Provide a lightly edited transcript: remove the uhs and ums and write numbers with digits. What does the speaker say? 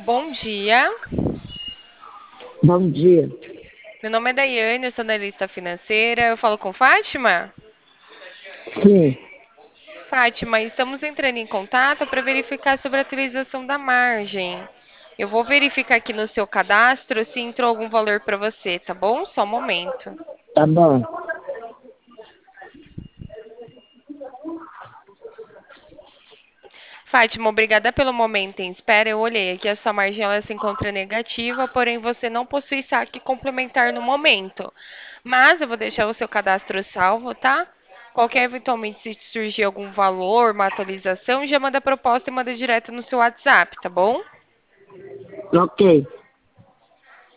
Bom dia, Bom dia. meu nome é Daiane, eu sou analista financeira. Eu falo com Fátima? Sim, Fátima, estamos entrando em contato para verificar sobre a atualização da margem. Eu vou verificar aqui no seu cadastro se entrou algum valor para você, tá bom? Só um momento. tá bom. Fátima, obrigada pelo momento em espera. Eu olhei aqui, a sua margem ela se encontra negativa, porém você não possui saque complementar no momento. Mas eu vou deixar o seu cadastro salvo, tá? Qualquer eventualmente se surgir algum valor, uma atualização, já manda a proposta e manda direto no seu WhatsApp, tá bom? Ok.